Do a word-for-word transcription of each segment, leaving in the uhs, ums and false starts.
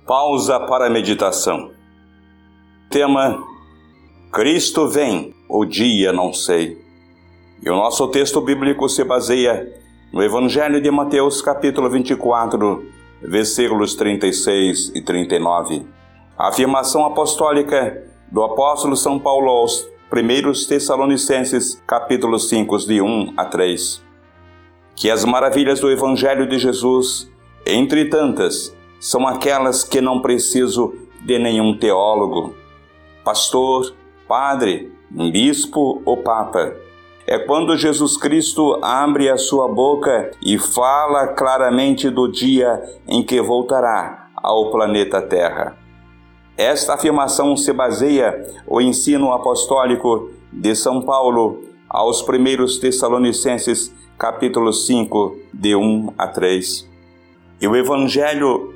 Pausa para a meditação. Tema: Cristo vem, o dia não sei. E o nosso texto bíblico se baseia no Evangelho de Mateus, capítulo vinte e quatro, versículos trinta e seis e trinta e nove. A afirmação apostólica do apóstolo São Paulo aos primeiros Tessalonicenses, capítulo cinco, de um a três. Que as maravilhas do Evangelho de Jesus, entre tantas, são aquelas que não preciso de nenhum teólogo, pastor, padre, bispo ou papa. É quando Jesus Cristo abre a sua boca e fala claramente do dia em que voltará ao planeta Terra. Esta afirmação se baseia no ensino apostólico de São Paulo aos primeiros Tessalonicenses, capítulo cinco, de um a três. E o Evangelho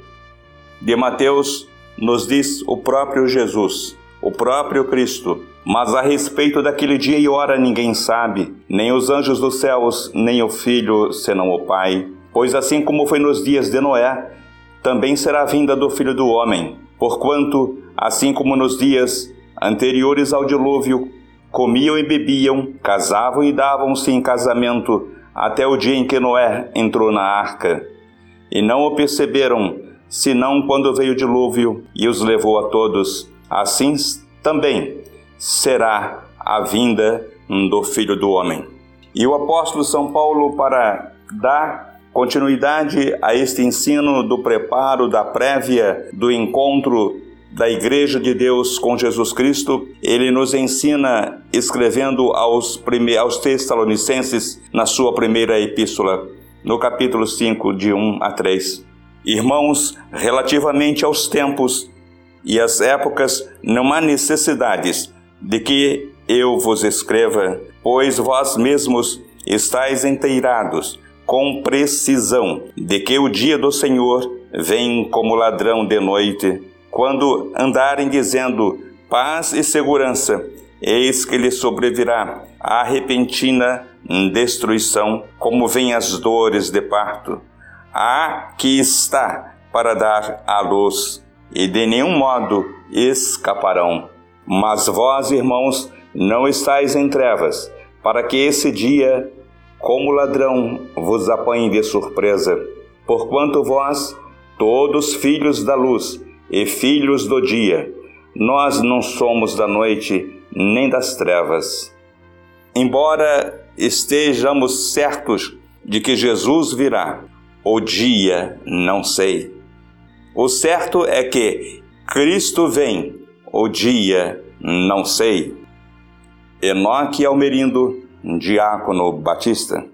de Mateus nos diz o próprio Jesus, o próprio Cristo. Mas a respeito daquele dia e hora ninguém sabe, nem os anjos dos céus, nem o Filho, senão o Pai. Pois assim como foi nos dias de Noé, também será a vinda do Filho do Homem. Porquanto, assim como nos dias anteriores ao dilúvio, comiam e bebiam, casavam e davam-se em casamento, até o dia em que Noé entrou na arca. E não o perceberam, senão quando veio o dilúvio e os levou a todos. Assim também será a vinda do Filho do Homem. E o apóstolo São Paulo, para dar continuidade a este ensino do preparo, da prévia, do encontro da Igreja de Deus com Jesus Cristo, ele nos ensina escrevendo aos, prime... aos Tessalonicenses, na sua primeira epístola, no capítulo cinco, de um a três. Irmãos, relativamente aos tempos e às épocas, não há necessidades de que eu vos escreva, pois vós mesmos estáis inteirados com precisão de que o dia do Senhor vem como ladrão de noite. Quando andarem dizendo paz e segurança, eis que lhes sobrevirá a repentina destruição, como vêm as dores de parto. Há que está para dar à luz, e de nenhum modo escaparão. Mas vós, irmãos, não estáis em trevas, para que esse dia, como ladrão, vos apanhe de surpresa. Porquanto vós, todos filhos da luz e filhos do dia, nós não somos da noite nem das trevas. Embora estejamos certos de que Jesus virá, o dia não sei. O certo é que Cristo vem, o dia não sei. Enoque Almerindo, Diácono Batista.